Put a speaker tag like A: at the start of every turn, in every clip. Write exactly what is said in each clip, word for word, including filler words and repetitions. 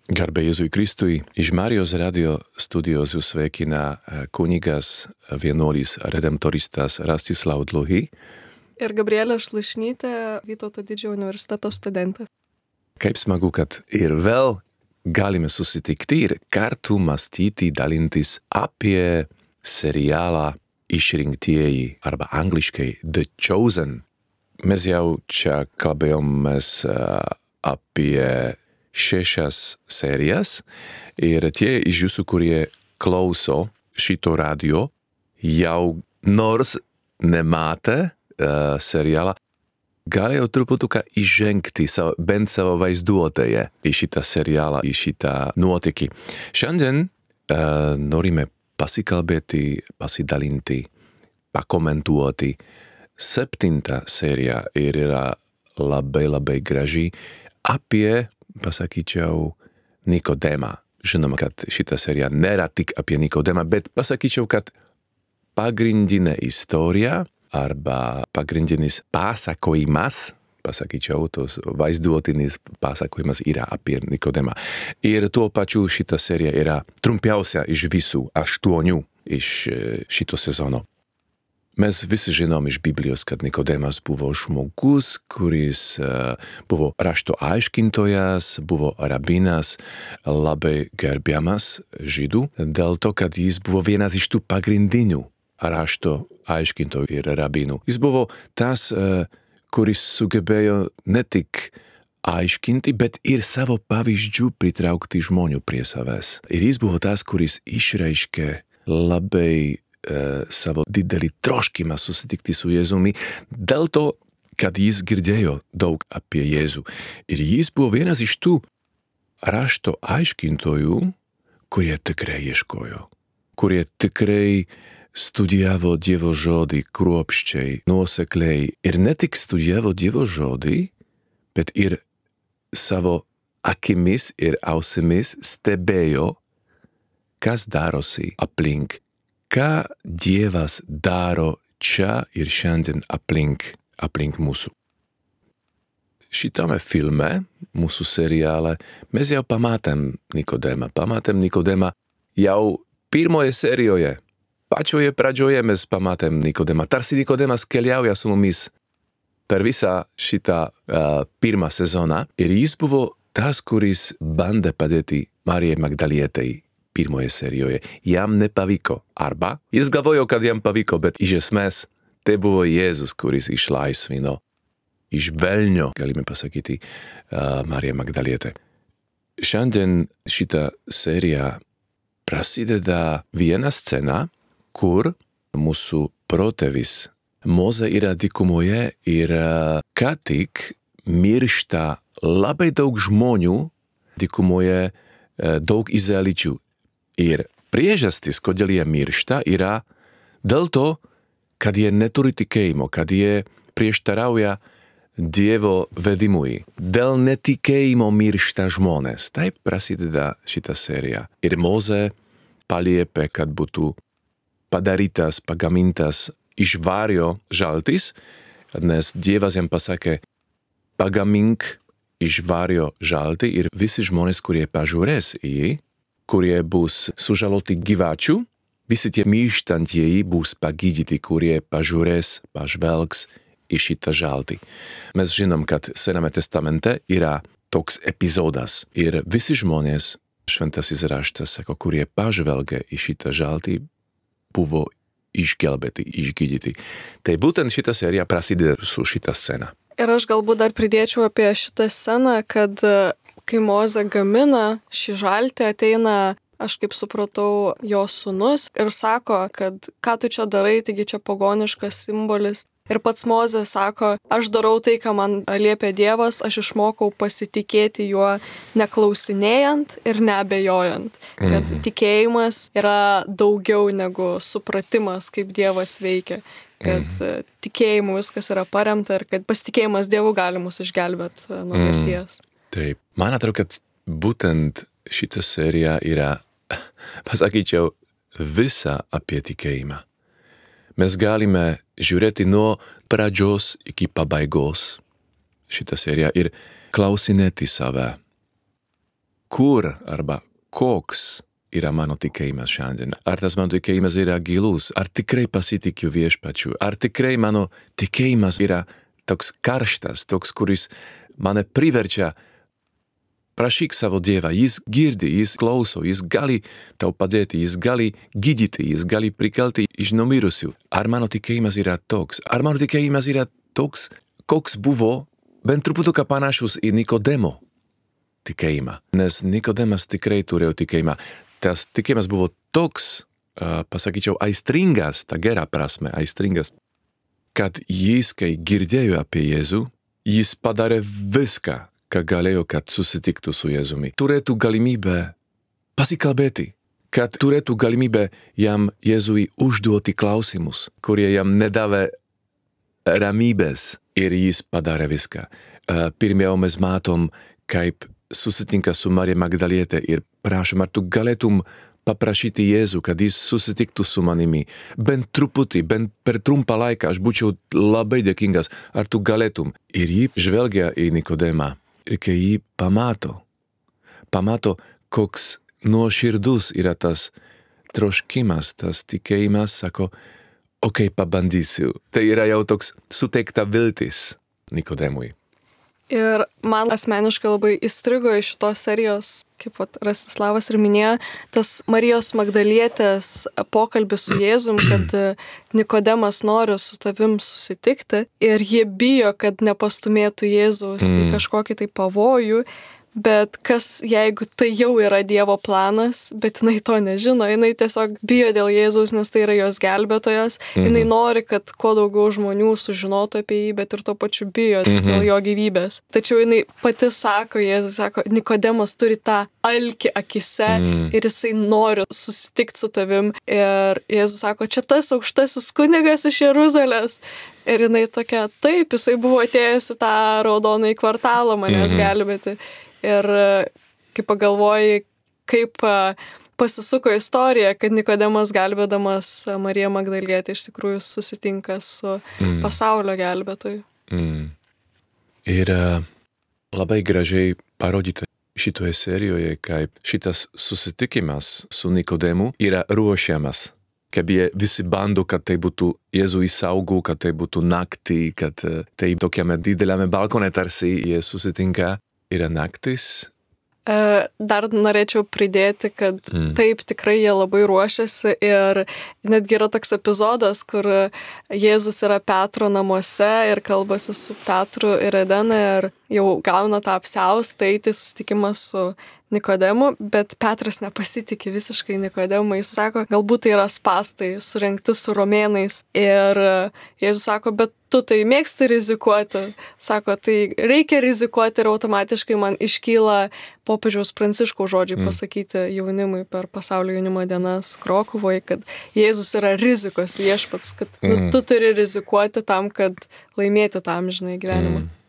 A: Garbė Jėzui Kristui, iš Marijos radio studijos jūs sveikina kunigas vienuolis redemptoristas Rastislav Dluhy
B: ir Gabrielė Šlušnytė, Vytauto Didžiojo universiteto studentė.
A: Kaip smagu, kad ir vėl galime susitikti ir kartu mąstyti, dalintis apie serialą Išrinktieji arba angliškai The Chosen. Mes jau čia kalbėjomės apie šešias serijas ir tie iš jūsų, kurie klauso šito radio, jau nors nematė uh, serialą, gali jau truputuką įžengti savo, bent savo vaizduotėje į šitą serialą, į šitą nuotykį. Šiandien uh, norime pasikalbėti, pasidalinti, pakomentuoti septintą seriją ir yra labai labai graži apie, pasakyčiau, Nikodemą. Žinoma, kad šita serija nėra tik apie Nikodemą, bet pasakyčiau, kad pagrindinė istorija arba pagrindinis pasakojimas, pasakyčiau, tos vaizduotinis pasakojimas yra apie Nikodemą. Ir tuo pačiu šita serija yra trumpiausia iš visų aštuonių iš šito sezono. Mes visi žinom iš Biblijos, kad Nikodemas buvo žmogus, kuris uh, buvo rašto aiškintojas, buvo rabinas, labai gerbiamas žydų, dėl to, kad jis buvo vienas iš tų pagrindinių rašto aiškintojų ir rabinų. Jis buvo tas, uh, kuris sugebėjo ne tik aiškinti, bet ir savo pavyzdžių pritraukti žmonių prie savęs. Ir jis buvo tas, kuris išreiškė labai savo didelį troškimą susitikti su Jėzumi, dėl to, kad jis girdėjo daug apie Jėzų. Ir jis buvo vienas iš tų rašto aiškintojų, kurie tikrai ieškojo, kurie tikrai studijavo Dievo žodį kruopščiai, nuosekliai. Ir ne tik studijavo Dievo žodį, bet ir savo akimis ir ausimis stebėjo, kas darosi aplink, ką Dievas daro čia ir šiandien aplink, aplink mūsų. Šitame filme, mūsų seriale, mes jau pamatėm Nikodemą. Pamatėm Nikodemą jau pirmoje serijoje. Pačioje pradžioje mes pamatėm Nikodemą. Tarsi Nikodemas keliauja su mumis per visą šitą uh, pirmą sezoną. Ir jis buvo tas, kuris bandė padėti Marijai Magdalietei pirmoje serijoje. Jam nepavyko. Arba jis galvojo, kad jam pavyko, bet iš esmės tai buvo Jėzus, kuris išlaisvino iš velnio, galime pasakyti, uh, Mariją Magdalietę. Šiandien šitą seriją prasideda viena scena, kur mūsų protėvis Mozė yra dykumoje ir uh, ką tik miršta labai daug žmonių dykumoje, uh, daug izraeličių. Ir priežastis, kodėl jie miršta, yra dėl to, kad jie neturi tikėjimo, kad jie prieštarauja Dievo vedimui. Dėl netikėjimo miršta žmonės. Taip prasideda šita serija. Ir Mozė paliepė, kad būtų padarytas, pagamintas iš vario žaltis, nes Dievas jam pasakė, pagamink iš vario žaltį ir visi žmonės, kurie pažiūrės į jį, kurie bus sužaloti gyvačių, visi tie mirštantieji bus pagydyti, kurie pažiūrės, pažvelgs į šitą žaltį. Mes žinom, kad Sename testamente yra toks epizodas ir visi žmonės, šventasis raštas sako, kurie pažvelgia į šitą žaltį, buvo išgelbėti, išgydyti. Tai būtent šita serija prasideda su šita scena.
B: Ir aš galbūt dar pridėčiau apie šitą sceną, kad kai Mozė gamina šį žaltį, ateina, aš kaip supratau, jo sūnus ir sako, kad ką tu čia darai, taigi čia pagoniškas simbolis. Ir pats Mozė sako, aš darau tai, ką man liepia Dievas, aš išmokau pasitikėti juo neklausinėjant ir neabejojant. Kad mhm. tikėjimas yra daugiau negu supratimas, kaip Dievas veikia. Kad mhm. tikėjimu viskas yra paremta ir kad pasitikėjimas Dievu gali mus išgelbėti nuo mirties.
A: Mhm. Taip, man atrodo, kad būtent šita serija yra, pasakyčiau, visa apie tikėjimą. Mes galime žiūrėti nuo pradžios iki pabaigos šitą seriją ir klausinėti save. kur arba koks yra mano tikėjimas šiandien. Ar tas mano tikėjimas yra gilus, ar tikrai pasitikiu viešpačiu, ar tikrai mano tikėjimas yra toks karštas, toks, kuris mane priverčia prašyk savo Dievą, jis girdi, jis klauso, jis gali tau padėti, jis gali gydyti, jis gali prikelti iš numirusių. Ar mano tikėjimas yra toks? Ar mano tikėjimas yra toks, koks buvo bent truputuką panašus į Nikodemo tikėjimą? Nes Nikodemas tikrai turėjo tikėjimą. Tas tikėjimas buvo toks, uh, pasakyčiau, aistringas, ta gera prasme, aistringas, kad jis, kai girdėjo apie Jėzų, jis padarė viską, ką galėjo, kad susitiktų su Jėzumi. Turėtų galimybę pasikalbėti, kad turėtų galimybę jam Jėzui užduoti klausimus, kurie jam nedavė ramybės, ir jis padarė viską. Pirmiau mes matom, kaip susitinka su Marija Magdalietė ir prašom, ar tu galėtum paprašyti Jėzų, kad jis susitiktų su manimi. Bent truputį, bent per trumpą laiką, aš būčiau labai dėkingas, ar tu galėtum. Ir jį žvelgia į Nikodemą. Ir kai jį pamato, pamato, koks nuoširdus yra tas troškimas, tas tikėjimas, sako, ok, pabandysiu. Tai yra jau toks suteikta viltis Nikodemui.
B: Ir man asmeniškai labai įstrigo iš šitos serijos, kaip pat Rastislavas ir minėjo, tas Marijos Magdalietės pokalbis su Jėzum, kad Nikodemas nori su tavim susitikti ir jie bijo, kad nepastumėtų Jėzaus mm. į kažkokį tai pavojų. Bet kas, jeigu tai jau yra Dievo planas, bet jinai to nežino, jinai tiesiog bijo dėl Jėzaus, nes tai yra jos gelbėtojas, mhm. jinai nori, kad kuo daugiau žmonių sužinotų apie jį, bet ir to pačiu bijo mhm. dėl jo gyvybės. Tačiau jinai pati sako, Jėzus sako, Nikodemas turi tą alkį akise mhm. ir jisai nori susitikti su tavim. Ir Jėzus sako, čia tas aukštasis kunigas iš Jeruzalės. Ir jinai tokia, taip, jisai buvo atėjęs į tą raudoną į kvartalą manęs mhm. gelbėti. Ir kai pagalvoji, kaip pasisuko istorija, kad Nikodemas gelbėdamas Mariją Magdalietę iš tikrųjų susitinka su mm. pasaulio gelbėtoju.
A: Mm. Ir labai gražiai parodyta šitoje serijoje, kaip šitas susitikimas su Nikodemu yra ruošiamas. Kaip jie visi bando, kad tai būtų Jėzui saugu, kad tai būtų naktį, kad tai tokiame dideliame balkone tarsi jie susitinka. Yra naktis.
B: Dar norėčiau pridėti, kad mm. taip, tikrai jie labai ruošiasi ir netgi yra toks epizodas, kur Jėzus yra Petro namuose ir kalbasi su Petru ir Edena ir jau gauna tą apsiaustą eiti susitikimą su Nikodemu, bet Petras nepasitikė visiškai Nikodemu. Jis sako, galbūt tai yra spastai surengti su romėnais. Ir Jėzus sako, bet tu tai mėgsti rizikuoti. Sako, tai reikia rizikuoti ir automatiškai man iškyla popiežiaus Pranciškaus žodžiai mm. pasakyti jaunimui per pasaulio jaunimo dienas Krokuvoje, kad Jėzus yra rizikos viešpats, kad mm. nu, tu turi rizikuoti tam, kad laimėti tą amžinąjį gyvenimą. Mm.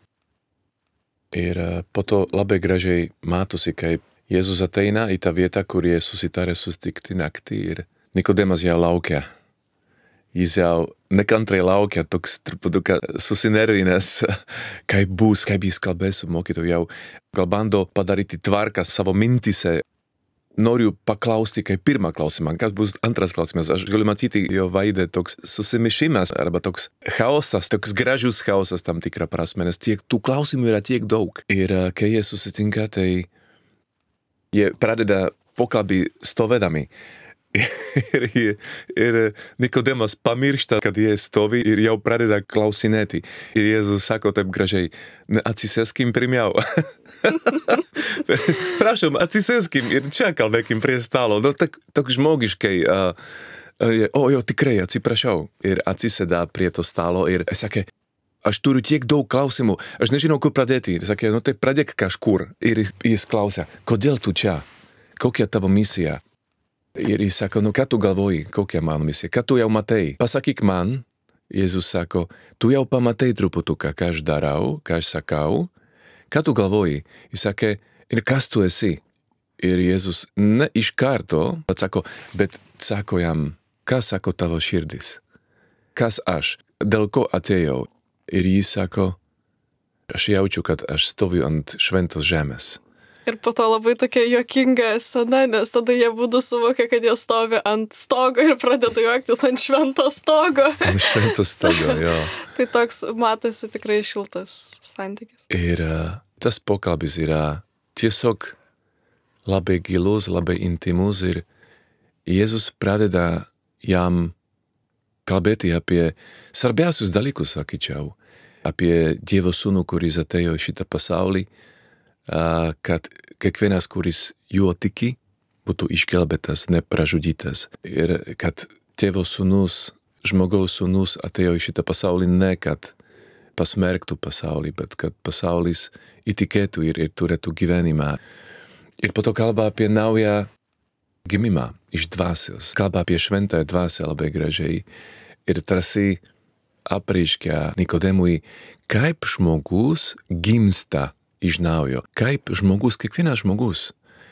A: Ir po to labai gražiai matosi, kaip Jėzus ateina į tą vietą, kur jie susitarė susitikti naktį ir Nikodemas jau laukia. Jis jau nekantrai laukia, toks truputuką susinervinęs, kaip bus, kaip jis kalbės su mokytoju, jau gal bando padaryti tvarką savo mintise. Noriu paklausti, kaip pirmą klausimą, kas bus antras klausimas. Aš galiu matyti jo veidą toks susimišimas arba toks chaosas, toks gražus chaosas tam tikrą prasme, nes tiek tų klausimų yra tiek daug. Ir kai jie susitinka, tai jie pradeda pokalbį stovėdami. ir, ir Nikodemas pamiršta, kad jie stovi ir jau pradeda klausinėti. Ir Jėzus sako taip gražiai, atsisėskim pirmiau. Prašom, atsisėskim ir čia kalbėkim prie stalo. No, tak, tak žmogiškai. Uh, uh, o, jo, tikrai, atsiprašau. Ir atsisėda prie to stalo ir sakė, aš turiu tiek daug klausimų, aš nežinau, kur pradėti. Ir sakė, no tai pradėk kažkur. Ir jis klausia, kodėl tu čia? Kokia tavo misija? Ir jis sako, nu ką tu galvoji, kokia mano misija? Ką tu jau matei? Pasakyk man, Jėzus sako, tu jau pamatei truputuką, ką aš darau, ką aš sakau. Ką tu galvoji? Jis sakė, ir kas tu esi? Ir Jėzus ne iš karto atsako, bet sako jam, kas sako tavo širdis? Kas aš? Dėl ko atėjau? Ir jis sako, aš jaučiu, kad aš stoviu ant šventos žemės.
B: Ir po to labai tokia juokinga scena, nes tada jie būdu suvokia, kad jie stovi ant stogo ir pradeda juoktis ant švento stogo.
A: Ant švento stogo, jo.
B: Tai toks matosi tikrai šiltas santykis.
A: Ir uh, tas pokalbis yra tiesiog labai gilus, labai intimus ir Jėzus pradeda jam kalbėti apie svarbiausius dalykus, sakyčiau, apie Dievo sūnų, kuris atėjo į šitą pasaulį, kad kiekvienas, kuris juo tiki, būtų išgelbėtas, nepražudytas. Ir kad Tėvo sūnus, žmogaus sūnus atėjo į šitą pasaulį ne, kad pasmerktų pasaulį, bet kad pasaulis įtikėtų ir, ir turėtų gyvenimą. Ir po to kalba apie naują gimimą iš dvasios. Kalba apie šventąją dvasią labai gražiai. Ir tarsi apreiškia Nikodemui, kaip žmogus gimsta iš naujo. Kaip žmogus, kiekvienas žmogus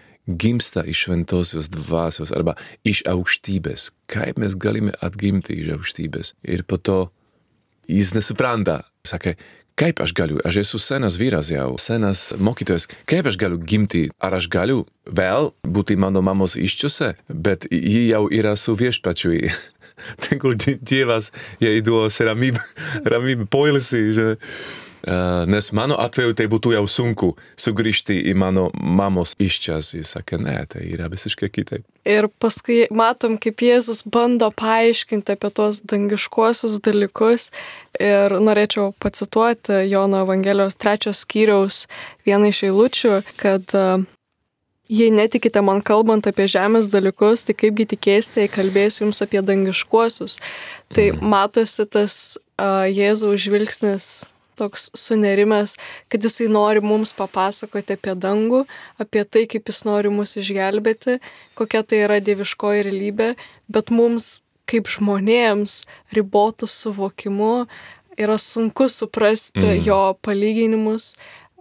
A: gimsta iš šventosios dvasios arba iš aukštybės. Kaip mes galime atgimti iš aukštybės. Ir po to jis nesupranta. Sakė, kaip aš galiu, aš esu senas vyras jau, senas mokytojas, kaip aš galiu gimti, ar aš galiu vėl būti mano mamos iščiose, bet ji jau yra su viešpačiu. Tegul Dievas jai duos ramybę, ramybę poilsį, že... Uh, nes mano atveju tai būtu jau sunku sugrįžti į mano mamos iščias. Jis sakė, ne, tai yra visiškai kitaip.
B: Ir paskui matom, kaip Jėzus bando paaiškinti apie tos dangiškuosius dalykus. Ir norėčiau pacituoti Jono Evangelijos trečios skyriaus vieną iš eilučių, kad uh, jei netikite man kalbant apie žemės dalykus, tai kaipgi tikėsite, jei kalbėsiu jums apie dangiškuosius. Tai mm. matosi tas uh, Jėzaus žvilgsnis toks sunerimęs, kad jisai nori mums papasakoti apie dangų, apie tai, kaip jis nori mus išgelbėti, kokia tai yra dieviškoji realybė, bet mums, kaip žmonėms, ribotų suvokimu, yra sunku suprasti mm. jo palyginimus,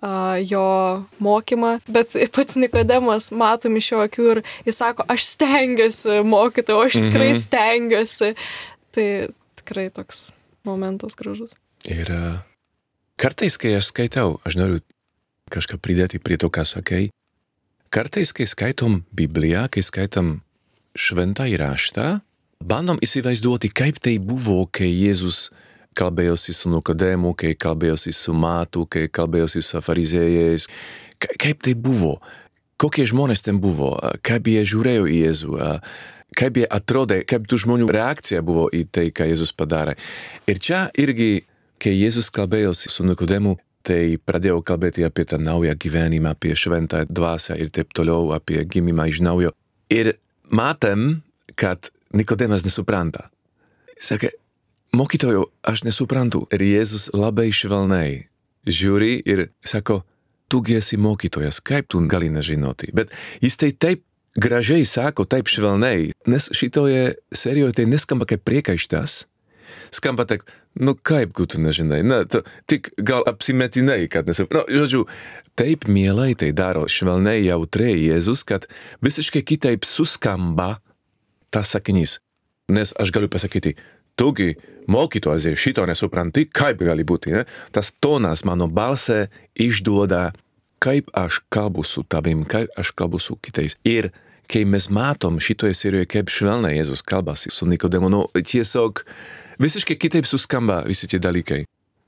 B: jo mokymą, bet pats Nikodemas matom iš jo akių ir jis sako, aš stengiuosi mokyti, o aš tikrai mm-hmm. stengiuosi. Tai tikrai toks momentas gražus.
A: Ir kartais, kai aš skaitau, aš noriu kažką pridėti prie to, ką sakai, kartais, kai skaitom Bibliją, kai skaitom šventąjį raštą, bandom įsivaizduoti, kaip tai buvo, kai Jėzus kalbėjosi su Nikodemu, kai kalbėjosi su Matu, kai kalbėjosi su farizėjais, kaip tai buvo, kokie žmonės ten buvo, kaip jie žiūrėjo į Jėzų, kaip jie atrodė, kaip tų žmonių reakcija buvo į tai, ką Jėzus padarė. Ir čia irgi kai Jėzus kalbėjosi su Nikodemu, tai pradėjo kalbėti apie tą naują gyvenimą, apie šventą dvasią ir taip toliau, apie gimimą iš naujo. Ir matėm, kad Nikodemas nesupranta. Sakė, mokytojo, aš nesuprantu. Ir Jėzus labai švelniai žiūri ir sako, tu esi mokytojas, kaip tu gali nežinoti. Bet jis tai taip gražiai sako, taip švelniai, nes šitoje serijoje tai neskamba kaip priekaištas. Skamba tak, nu kaip tu nežinai, na, tu, tik gal apsimetinai, kad nesuprantu. Nu, žodžiu, taip mielai tai daro švelniai jautriai Jėzus, kad visiškai kitaip suskamba tas sakinys. Nes aš galiu pasakyti, tugi mokytojas ir šito nesupranti, kaip gali būti, ne? Tas tonas mano balse išduoda, kaip aš kalbu su tavim, kaip aš kalbu su kitais. Ir kai mes matom šitoje serijoje, kaip švelniai Jėzus kalbasi su Nikodemu, nu, tiesiog visiškai kitaip suskamba visi tie dalykai.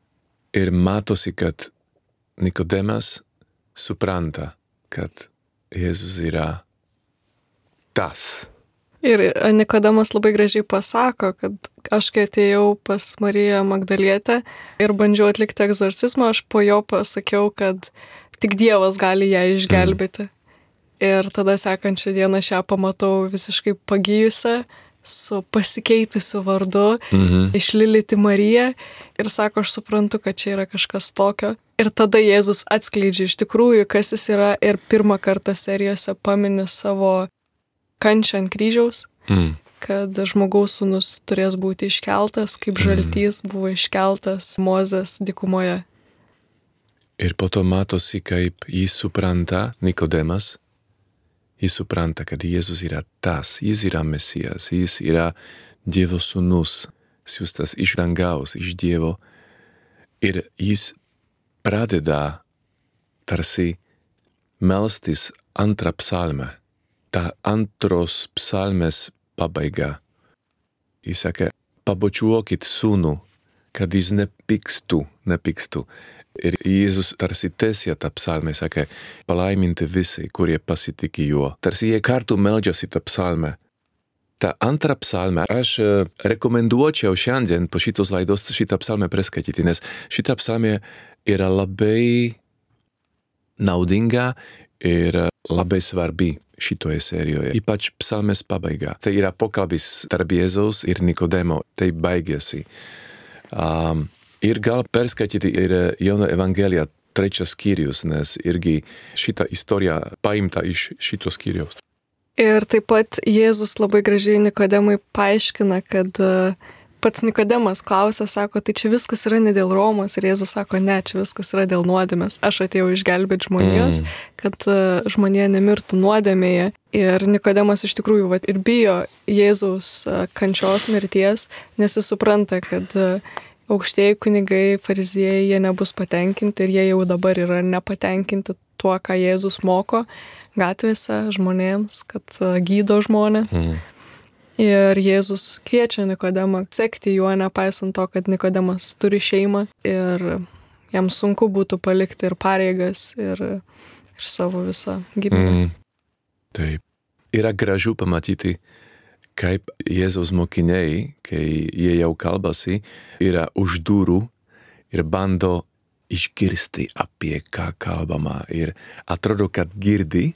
A: Ir matosi, kad Nikodemas supranta, kad Jėzus yra tas.
B: Ir Nikodemas labai gražiai pasako, kad aš kai atėjau pas Mariją Magdalietę ir bandžiau atlikti egzorcizmą, aš po jo pasakiau, kad tik Dievas gali ją išgelbėti. Mm. Ir tada sekančią dieną aš ją pamatau visiškai pagijusią, su pasikeitusiu vardu, mhm. išlilyti Mariją ir sako, aš suprantu, kad čia yra kažkas tokio. Ir tada Jėzus atskleidžia iš tikrųjų, kas jis yra ir pirmą kartą serijose pamini savo kančią ant kryžiaus, mm. kad žmogaus sūnus turės būti iškeltas, kaip žaltys mm. buvo iškeltas Mozės dykumoje.
A: Ir po to matosi, kaip jis supranta, Nikodemas, jis supranta, kad Jėzus yra tas, jis yra Mesijas, jis yra Dievo sūnus, siųstas iš dangaus, iš Dievo. Ir jis pradeda tarsi melstis antrą psalmę. Ta antros psalmės pabaiga. Jis sakė, pabučiuokit sūnų, kad jis nepykstų, nepykstų. Ir Jėzus tarsi tęsė tą psalmę, sakė, palaiminti visi, kurie pasitiki juo. Tarsi jie kartu meldžiasi tą psalmę. Ta antra psalmė, aš rekomenduočiau šiandien po šitos laidos šitą psalmę perskaityti, nes šita psalmė yra labai naudinga ir labai svarbi šitoje serijoje, ypač psalmės pabaiga. Tai yra pokalbis tarp Jėzaus ir Nikodemo, tai baigėsi. Um, ir gal perskaityti ir Jono Evangeliją trečias skyrius, nes irgi šita istorija paimta iš šitos skyriaus.
B: Ir taip pat Jėzus labai gražiai Nikodemui paaiškina, kad pats Nikodemas klausia, sako, tai čia viskas yra ne dėl Romos, ir Jėzus sako, ne, čia viskas yra dėl nuodėmės. Aš atėjau išgelbėti žmonijos, mm. kad žmonija nemirtų nuodėmėje. Ir Nikodemas iš tikrųjų vat, ir bijo Jėzaus kančios mirties, nes jis supranta, kad aukštieji kunigai, fariziejai, jie nebus patenkinti ir jie jau dabar yra nepatenkinti tuo, ką Jėzus moko gatvėse žmonėms, kad gydo žmonės. Mm. Ir Jėzus kviečia Nikodemą sekti juo, nepaisant to, kad Nikodemas turi šeimą ir jam sunku būtų palikti ir pareigas, ir, ir savo visą gyvenimą.
A: Mm. Taip. Yra gražu pamatyti, kaip Jėzaus mokiniai, kai jie jau kalbasi, yra už durų ir bando išgirsti, apie ką kalbama. Ir atrodo, kad girdi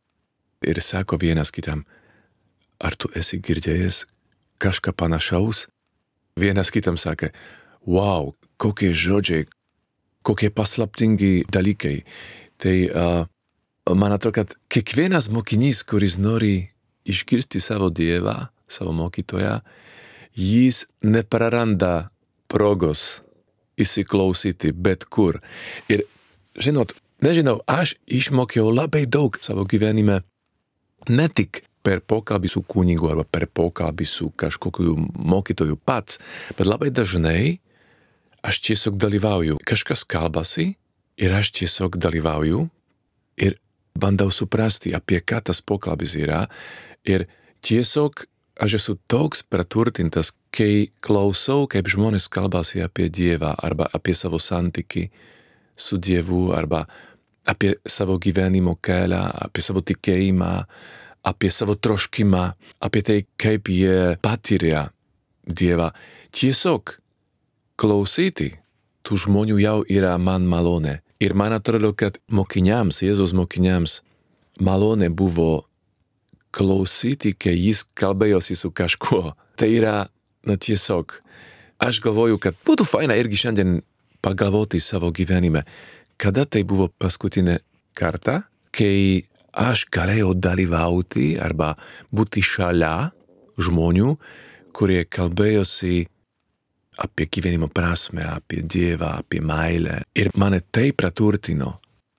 A: ir sako vienas kitam, ar tu esi girdėjęs kažką panašaus? Vienas kitam sakė, wow, kokie žodžiai, kokie paslaptingi dalykai. Tai uh, man atrodo, kad kiekvienas mokinys, kuris nori išgirsti savo Dievą, savo mokytoją, jis nepraranda progos įsiklausyti bet kur. Ir, žinot, nežinau, aš išmokiau labai daug savo gyvenime, ne tik per pokalbį su kunigu arba per pokalbį su kažkokiu mokytoju pats, bet labai dažnai aš tiesiog dalyvauju. Kažkas kalbasi ir aš tiesiog dalyvauju ir bandau suprasti, apie ką tas pokalbis yra. Ir tiesiog aš esu toks praturtintas, kai klausau, kaip žmonės kalbasi apie Dievą arba apie savo santykį su Dievu arba apie savo gyvenimo kelią, apie savo tikėjimą, apie savo troškimą, apie tai, kaip jie patiria Dievą. Tiesiog klausyti tų žmonių jau yra man malonė. Ir man atrodo, kad mokiniams, Jėzaus mokiniams, malonė buvo klausyti, kai jis kalbėjosi su kažkuo. Tai yra, na tiesiog, aš galvoju, kad būtų faina irgi šiandien pagalvoti savo gyvenime, kada tai buvo paskutinė kartą, kai aš galėjau dalyvauti arba būti šalia žmonių, kurie kalbėjosi apie gyvenimo prasmę, apie Dievą, apie meilę. Ir mane tai praturtino.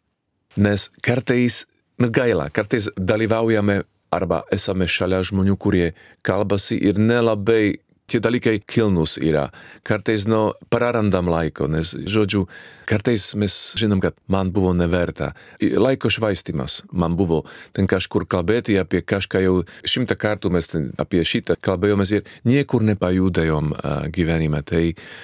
A: Nes kartais, nu gaila, kartais dalyvaujame arba esame šalia žmonių, kurie kalbasi ir nelabai tie dalykai kilnus yra. Kartais, no, prarandam laiko, nes, žodžiu, kartais mes žinom, kad man buvo neverta. Laiko švaistimas man buvo ten kažkur kalbėti apie kažką jau šimtą kartų mes ten apie šitą kalbėjomės ir niekur nepajudėjom uh, gyvenime. Tai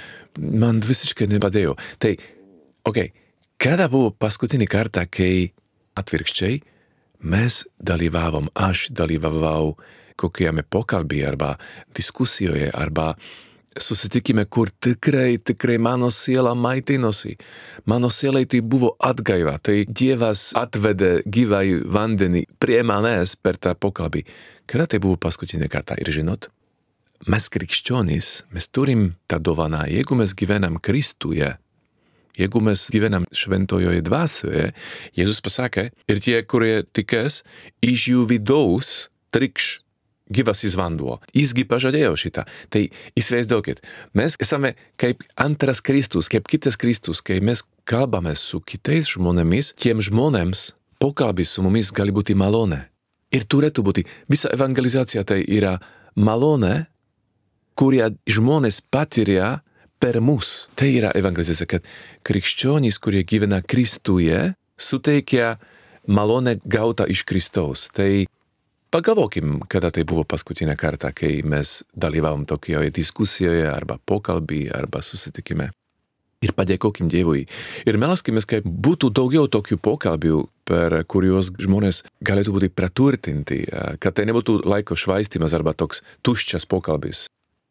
A: man visiškai nepadėjo. Tai, okei, okay, kada buvo paskutinį kartą, kai atvirkščiai mes dalyvavom, aš dalyvavau kokiame pokalbį arba diskusijoje arba susitikime, kur tikrai, tikrai mano siela maitinosi. Mano sielai tai buvo atgaiva, tai Dievas atvedė gyvai vandenį prie manęs per tą pokalbį. Kada tai buvo paskutinį kartą? Ir žinot, mes krikščionys, mes turim tą dovaną, jeigu mes gyvenam Kristuje, jeigu mes gyvenam šventojoje dvasioje, Jėzus pasakė, ir tie, kurie tikės, iš jų vidaus trykš gyvasis vanduo. Jisgi pažadėjo šitą. Tai įsivaizduokit, mes esame kaip antras Kristus, kaip kitas Kristus, kai mes kalbame su kitais žmonėmis, tiem žmonėms pokalbis su mumis gali būti malonė. Ir turėtų būti. Visa evangelizacija tai yra malonė, kurią žmonės patiria per mus. Tai yra evangelizacija, kad krikščionys, kurie gyvena Kristuje, suteikia malonė gauta iš Kristaus. Tai pagalvokim, kada tai buvo paskutinę kartą, kai mes dalyvavom tokioje diskusijoje arba pokalbį arba susitikime. Ir padėkokim Dievui. Ir melskimės, kad būtų daugiau tokių pokalbių, per kuriuos žmonės galėtų būti praturtinti, kad tai nebūtų laiko švaistymas arba toks tuščias pokalbis.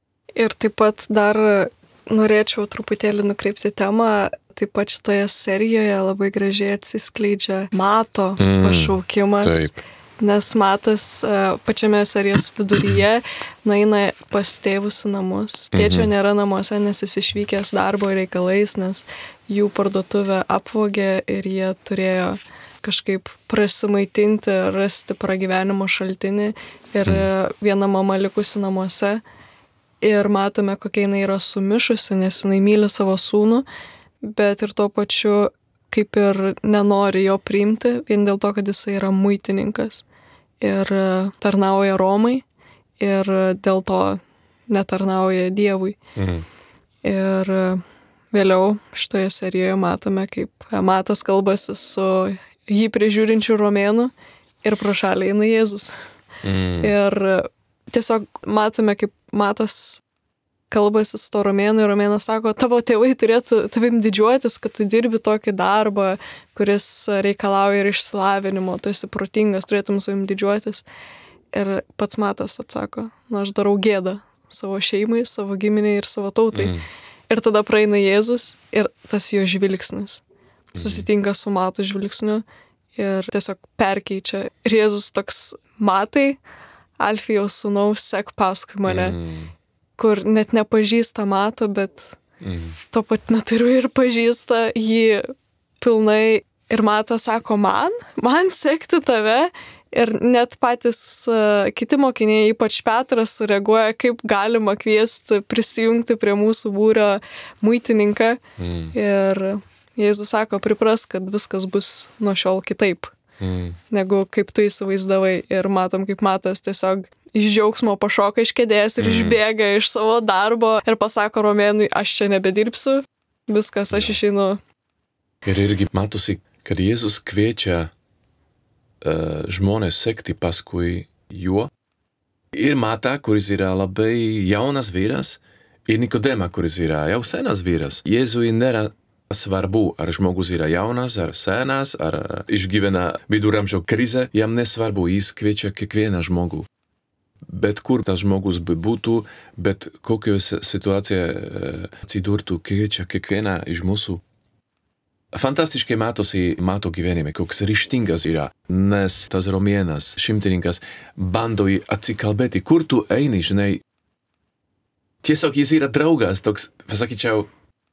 B: Ir taip pat dar norėčiau truputėlį nukreipti temą. Taip pat šitoje serijoje labai gražiai atsiskleidžia Mato mm, pašaukimas. Taip. Nes Matas pačiame serijos viduryje nueina pas tėvus į namus. Tėčio nėra namuose, nes jis išvykęs darbo reikalais, nes jų parduotuvę apvogė ir jie turėjo kažkaip prasimaitinti, rasti pragyvenimo šaltinį ir viena mama likusi namuose. Ir matome, kokia jinai yra sumišusi, nes jinai myli savo sūnų, bet ir tuo pačiu kaip ir nenori jo priimti, vien dėl to, kad jisai yra muitininkas ir tarnauja Romai ir dėl to netarnauja Dievui. Mhm. Ir vėliau šitoje serijoje matome, kaip Matas kalbasi su jį prižiūrinčiu romėnu ir pro šalį eina Jėzus. Mhm. Ir tiesiog matome, kaip Matas kalbasi su to romėnu ir romėnas sako, tavo tėvai turėtų tavim didžiuotis, kad tu dirbi tokį darbą, kuris reikalauja ir išsilavinimo, tu esi protingas, turėtum savim didžiuotis. Ir pats Matas atsako, na, aš darau gėdą savo šeimai, savo giminiai ir savo tautai. Mm. Ir tada praeina Jėzus ir tas jo žvilgsnis susitinka su Mato žvilgsniu ir tiesiog perkeičia. Ir Jėzus toks, Matai, Alfijaus sūnaus, sek paskui mane. Mm. Kur net nepažįsta Mato, bet mm. to pat neturiu ir pažįsta jį pilnai. Ir Matas sako, man, man sekti tave. Ir net patys uh, kiti mokiniai, ypač Petras, sureaguoja, kaip galima kviesti prisijungti prie mūsų būrio muitininką. Mm. Ir Jėzus sako, pripras, kad viskas bus nuo šiol kitaip, mm. negu kaip tu įsivaizdavai. Ir matom, kaip Matas tiesiog iš džiaugsmo pašoka iš kėdės ir mm. išbėga iš savo darbo ir pasako romėnui, aš čia nebedirbsiu, viskas, aš išeinu.
A: Ir irgi matosi, kad Jėzus kviečia uh, žmonės sekti paskui juo. Ir Matą, kuris yra labai jaunas vyras, ir Nikodemą, kuris yra jau senas vyras. Jėzui nėra svarbu, ar žmogus yra jaunas, ar senas, ar išgyvena viduramžio krizę. Jam nesvarbu, jis kviečia kiekvieną žmogų. Bet kur tas žmogus būtų, bet kokioje situacijoje atsidurtų, kviečia kiekvieną iš mūsų. Fantastiškai matosi Mato gyvenime, koks ryžtingas yra, nes tas romėnas, šimtininkas, bando atsikalbėti, kur tu eini, žinai. Tiesiog jis yra draugas, toks, pasakyčiau,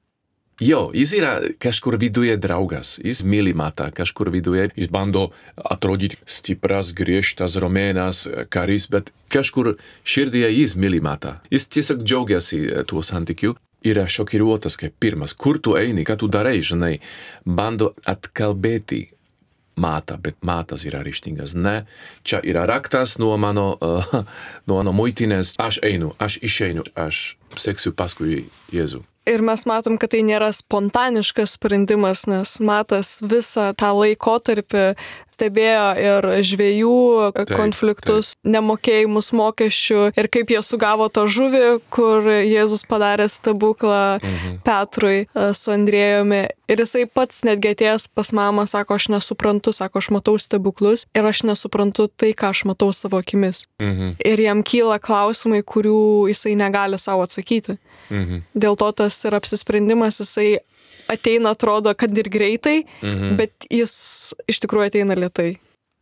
A: jo, jis yra kažkur viduje draugas, jis myli Matą, kažkur viduje, jis bando atrodyti stipras, griežtas romėnas, karys, bet kažkur širdyje jis myli Matą. Jis tiesiog džiaugiasi tuo santykiu. Yra šokiruotas kaip pirmas, kur tu eini, ką tu darai, žinai, bando atkalbėti Matą, bet Matas yra ryžtingas. Ne, čia yra raktas nuo mano, uh, nuo mano muitinės, aš einu, aš išeinu, aš seksiu paskui Jėzų.
B: Ir mes matom, kad tai nėra spontaniškas sprendimas, nes Matas visą tą laikotarpį stebėjo ir žvejų taip, konfliktus, taip. Nemokėjimus mokesčių ir kaip jie sugavo tą žuvį, kur Jėzus padarė stebuklą mhm. Petrui su Andriejumi. Ir jisai pats netgi atėjęs pas mamą, sako, aš nesuprantu, sako, aš matau stebuklus ir aš nesuprantu tai, ką aš matau savo akimis. Mhm. Ir jam kyla klausimai, kurių jisai negali savo atsakyti. Mhm. Dėl to tas ir apsisprendimas, jisai ateina, atrodo, kad ir greitai, mhm. bet jis iš tikrųjų ateina lėtai.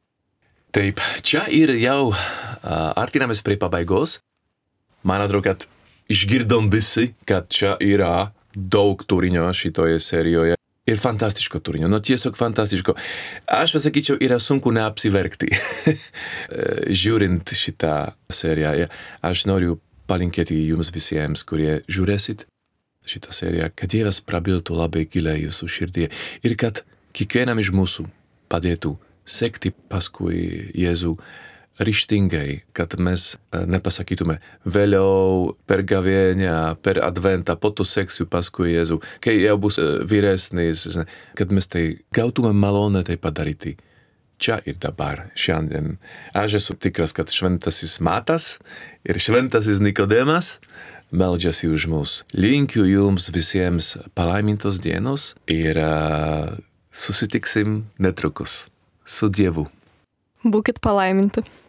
A: Taip, čia ir jau uh, artinamės prie pabaigos. Man atrodo, kad išgirdom visi, kad čia yra daug turinio šitoje serijoje. Ir fantastiško turinio, no tiesiog fantastiško. Aš pasakyčiau, yra sunku neapsiverkti žiūrint šitą seriją. Aš noriu palinkėti jums visiems, kurie žiūrėsit šitą seriją, kad Dievas prabiltų labai giliai jūsų širdį ir kad kiekvienam iš mūsų padėtų sekti paskui Jėzų ryžtingai, kad mes nepasakytume vėliau per gavėnią, per adventą, po to seksiu paskui Jėzų, kai jau bus vyresnis, kad mes tai gautume malonę tai padaryti čia ir dabar, šiandien. Aš esu tikras, kad šventasis Matas ir šventasis Nikodemas meldžiasi už mus. Linkiu jums visiems palaimintos dienos ir uh, susitiksim netrukus. Su Dievu.
B: Būkit palaiminti.